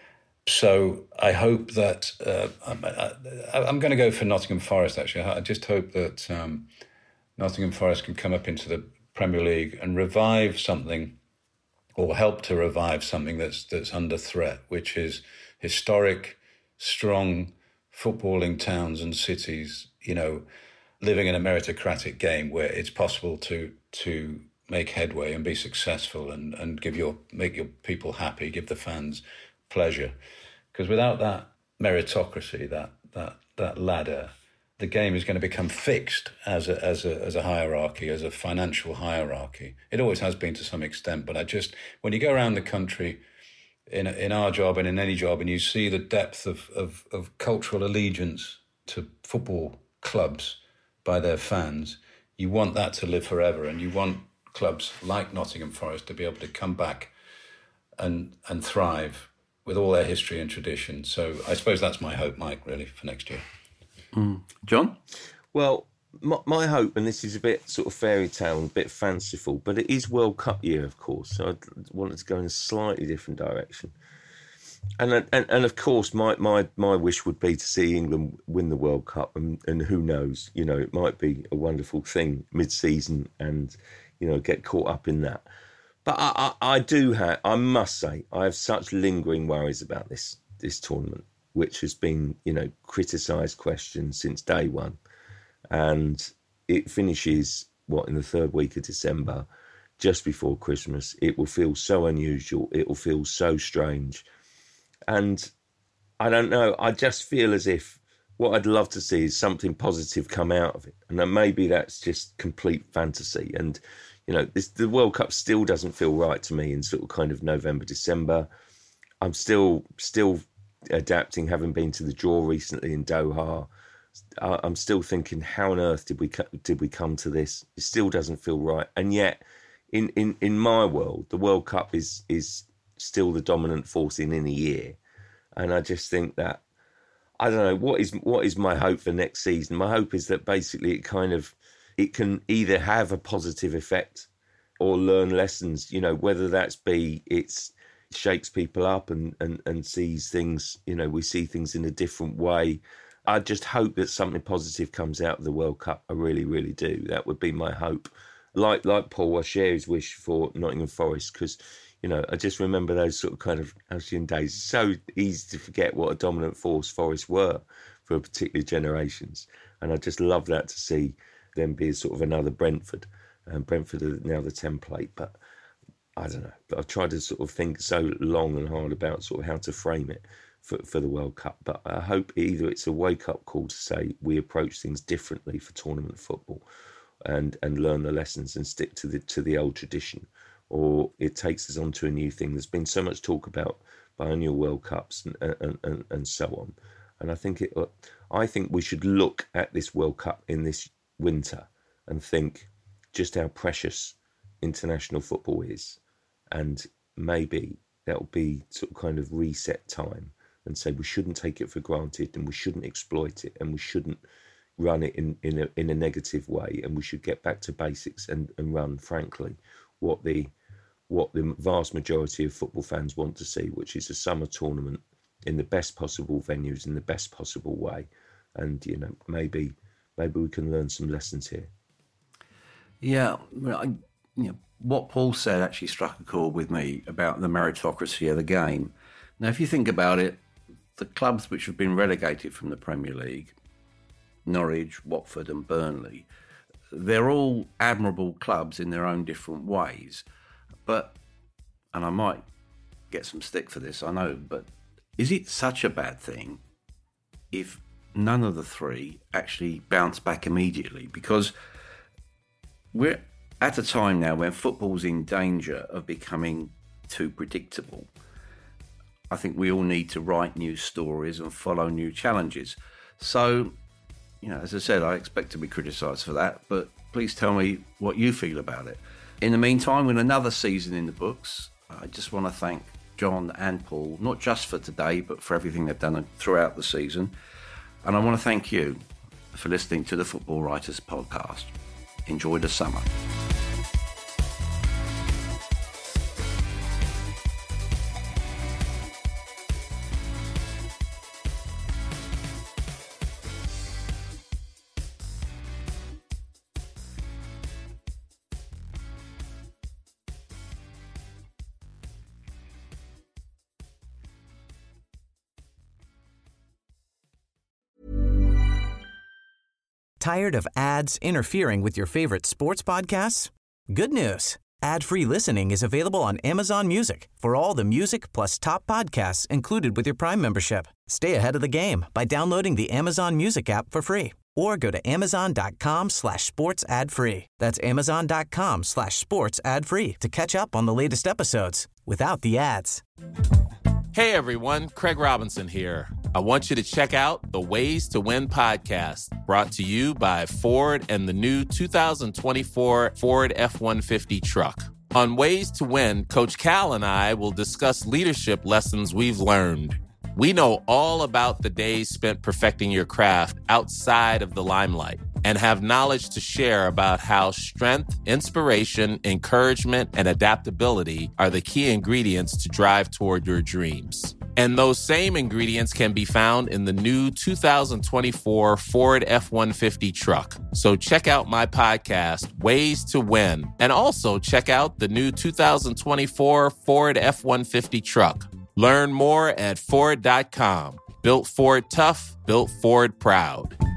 So I hope that uh, I'm, I, I'm going to go for Nottingham Forest, actually. I just hope that um, Nottingham Forest can come up into the Premier League and revive something, or help to revive something that's that's under threat, which is historic, strong footballing towns and cities, you know, living in a meritocratic game where it's possible to to make headway and be successful and, and give your make your people happy, give the fans pleasure. Because without that meritocracy, that that that ladder, the game is going to become fixed as a as a as a hierarchy, as a financial hierarchy. It always has been to some extent, but I just, when you go around the country in in our job and in any job, and you see the depth of of, of cultural allegiance to football clubs by their fans, you want that to live forever, and you want clubs like Nottingham Forest to be able to come back and and thrive with all their history and tradition. So I suppose that's my hope, Mike, really, for next year. Mm. John? Well, my, my hope, and this is a bit sort of fairy tale and a bit fanciful, but it is World Cup year, of course, so I wanted to go in a slightly different direction. And and, and of course, my, my, my wish would be to see England win the World Cup, and, and who knows, you know, it might be a wonderful thing mid-season and, you know, get caught up in that. But I, I, I do have, I must say, I have such lingering worries about this this tournament, which has been, you know, criticised, questioned since day one. And it finishes, what, in the third week of December, just before Christmas. It will feel so unusual. It will feel so strange. And I don't know, I just feel as if what I'd love to see is something positive come out of it. And then maybe that's just complete fantasy. And, you know, this, the World Cup still doesn't feel right to me in sort of kind of November, December. I'm still still adapting, having been to the draw recently in Doha. I'm still thinking, how on earth did we did we come to this? It still doesn't feel right. And yet, in, in, in my world, the World Cup is is still the dominant force in any year. And I just think that, I don't know, what is what is my hope for next season? My hope is that basically it kind of, it can either have a positive effect or learn lessons, you know, whether that's be, it's shakes people up and, and, and sees things, you know, we see things in a different way. I just hope that something positive comes out of the World Cup. I really, really do. That would be my hope. Like like Paul, I share his wish for Nottingham Forest because, you know, I just remember those sort of kind of halcyon days. It's so easy to forget what a dominant force Forest were for particular generations. And I just love that to see them be sort of another Brentford. Um, Brentford are now the template, but I don't know. But I've tried to sort of think so long and hard about sort of how to frame it for, for the World Cup. But I hope either it's a wake-up call to say we approach things differently for tournament football and, and learn the lessons and stick to the to the old tradition, or it takes us on to a new thing. There's been so much talk about biennial World Cups and and, and, and so on. And I think it. I think we should look at this World Cup in this winter and think just how precious international football is, and maybe that'll be sort of kind of reset time and say we shouldn't take it for granted and we shouldn't exploit it and we shouldn't run it in, in, a, in a negative way, and we should get back to basics and, and run, frankly, what the what the vast majority of football fans want to see, which is a summer tournament in the best possible venues, in the best possible way. And, you know, maybe maybe we can learn some lessons here. Yeah, I, you know, what Paul said actually struck a chord with me about the meritocracy of the game. Now, if you think about it, the clubs which have been relegated from the Premier League, Norwich, Watford and Burnley, they're all admirable clubs in their own different ways. But, and I might get some stick for this, I know, but is it such a bad thing if none of the three actually bounce back immediately? Because we're at a time now when football's in danger of becoming too predictable. I think we all need to write new stories and follow new challenges. So, you know, as I said, I expect to be criticised for that, but please tell me what you feel about it. In the meantime, with another season in the books, I just want to thank John and Paul, not just for today, but for everything they've done throughout the season. And I want to thank you for listening to the Football Writers Podcast. Enjoy the summer. Tired of ads interfering with your favorite sports podcasts? Good news. Ad-free listening is available on Amazon Music for all the music plus top podcasts included with your Prime membership. Stay ahead of the game by downloading the Amazon Music app for free or go to amazon.com slash sports ad free. That's amazon.com slash sports ad free to catch up on the latest episodes without the ads. Hey everyone, Craig Robinson here. I want you to check out the Ways to Win podcast, brought to you by Ford and the new two thousand twenty-four Ford F one fifty truck. On Ways to Win, Coach Cal and I will discuss leadership lessons we've learned. We know all about the days spent perfecting your craft outside of the limelight and have knowledge to share about how strength, inspiration, encouragement, and adaptability are the key ingredients to drive toward your dreams. And those same ingredients can be found in the new two thousand twenty-four Ford F one fifty truck. So check out my podcast, Ways to Win, and also check out the new two thousand twenty-four Ford F one fifty truck. Learn more at Ford dot com. Built Ford tough, built Ford proud.